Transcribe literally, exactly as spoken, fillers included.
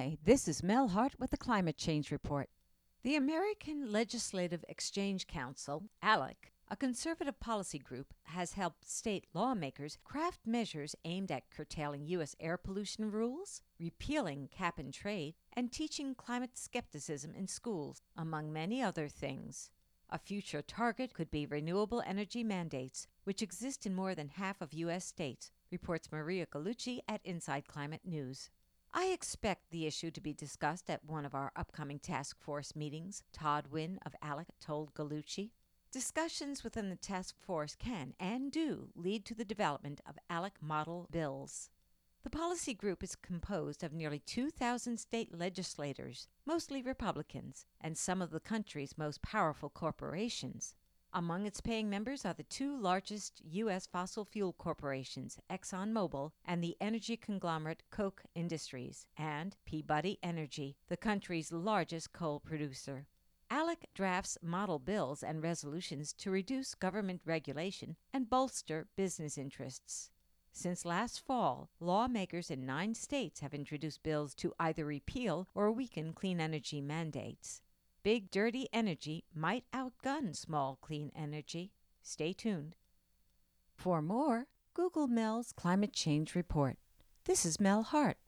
Hi, this is Mel Hart with the Climate Change Report. The American Legislative Exchange Council, ALEC, a conservative policy group, has helped state lawmakers craft measures aimed at curtailing U S air pollution rules, repealing cap and trade, and teaching climate skepticism in schools, among many other things. A future target could be renewable energy mandates, which exist in more than half of U S states, reports Maria Gallucci at Inside Climate News. I expect the issue to be discussed at one of our upcoming task force meetings, Todd Wynn of ALEC told Gallucci. Discussions within the task force can and do lead to the development of ALEC model bills. The policy group is composed of nearly two thousand state legislators, mostly Republicans, and some of the country's most powerful corporations. Among its paying members are the two largest U S fossil fuel corporations, ExxonMobil and the energy conglomerate Koch Industries, and Peabody Energy, the country's largest coal producer. ALEC drafts model bills and resolutions to reduce government regulation and bolster business interests. Since last fall, lawmakers in nine states have introduced bills to either repeal or weaken clean energy mandates. Big dirty energy might outgun small clean energy. Stay tuned. For more, Google Mel's Climate Change Report. This is Mel Hart